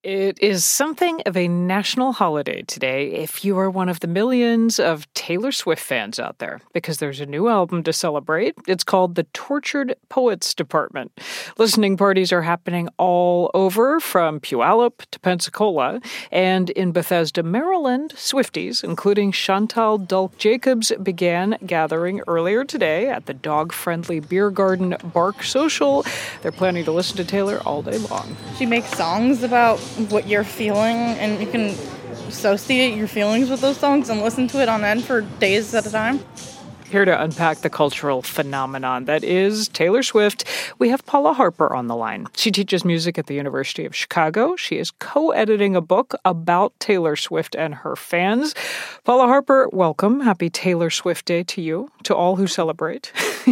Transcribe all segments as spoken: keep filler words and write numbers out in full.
It is something of a national holiday today if you are one of the millions of Taylor Swift fans out there, because there's a new album to celebrate. It's called the Tortured Poets Department. Listening parties are happening all over, from Puyallup to Pensacola. And in Bethesda, Maryland, Swifties, including Chantal Dulk-Jacobs, began gathering earlier today at the dog-friendly beer garden Bark Social. They're planning to listen to Taylor all day long. She makes songs about what you're feeling, and you can associate your feelings with those songs and listen to it on end for days at a time. Here to unpack the cultural phenomenon that is Taylor Swift, we have Paula Harper on the line. She teaches music at the University of Chicago. She is co-editing a book about Taylor Swift and her fans. Paula Harper, welcome. Happy Taylor Swift Day to you, to all who celebrate.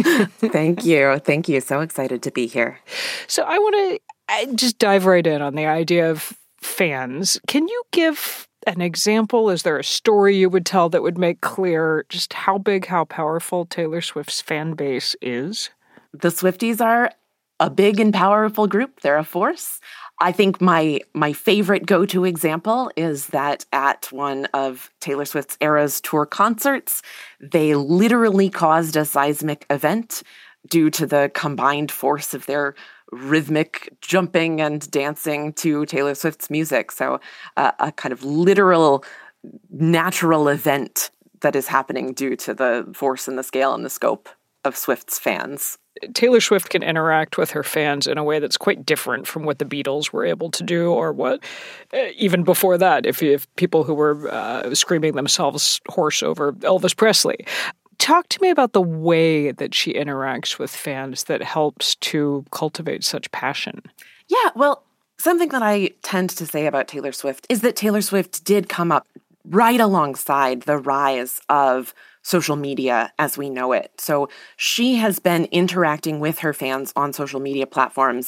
Thank you. Thank you. So excited to be here. So I want to I just dive right in on the idea of fans. Can you give an example? Is there a story you would tell that would make clear just how big, how powerful Taylor Swift's fan base is? The Swifties are a big and powerful group. They're a force. I think my my favorite go-to example is that at one of Taylor Swift's Eras Tour concerts, they literally caused a seismic event due to the combined force of their rhythmic jumping and dancing to Taylor Swift's music. So uh, a kind of literal, natural event that is happening due to the force and the scale and the scope of Swift's fans. Taylor Swift can interact with her fans in a way that's quite different from what the Beatles were able to do, or what, uh, even before that, if, if people who were uh, screaming themselves hoarse over Elvis Presley. Talk to me about the way that she interacts with fans that helps to cultivate such passion. Yeah, well, something that I tend to say about Taylor Swift is that Taylor Swift did come up right alongside the rise of social media as we know it. So she has been interacting with her fans on social media platforms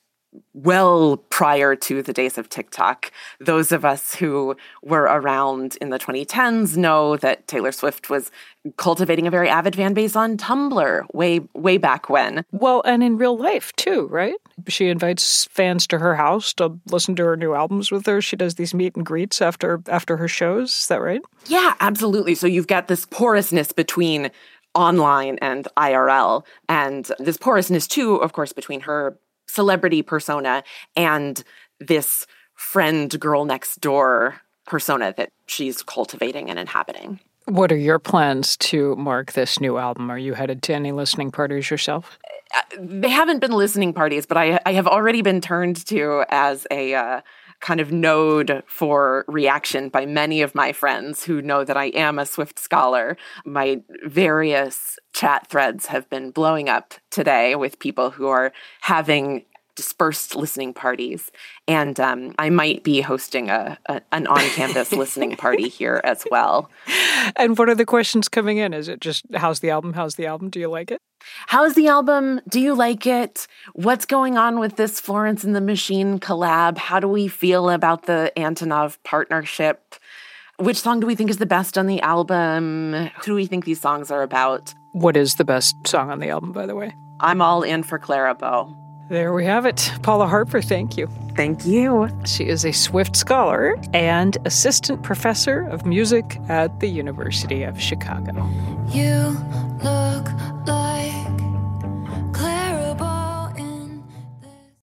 well prior to the days of TikTok. Those of us who were around in the twenty tens know that Taylor Swift was cultivating a very avid fan base on Tumblr way, way back when. Well, and in real life too, right? She invites fans to her house to listen to her new albums with her. She does these meet and greets after after her shows. Is that right? Yeah, absolutely. So you've got this porousness between online and I R L, and this porousness too, of course, between her celebrity persona and this friend girl next door persona that she's cultivating and inhabiting. What are your plans to mark this new album? Are you headed to any listening parties yourself? Uh, they haven't been listening parties, but I, I have already been turned to as a uh, kind of node for reaction by many of my friends who know that I am a Swift scholar. My various chat threads have been blowing up today with people who are having dispersed listening parties. And um, I might be hosting a, a an on-campus listening party here as well. And what are the questions coming in? Is it just, how's the album? How's the album? Do you like it? How's the album? Do you like it? What's going on with this Florence and the Machine collab? How do we feel about the Antonov partnership? Which song do we think is the best on the album? Who do we think these songs are about? What is the best song on the album, by the way? I'm all in for Clara Bow. There we have it. Paula Harper, thank you. Thank you. She is a Swift scholar and assistant professor of music at the University of Chicago. You look like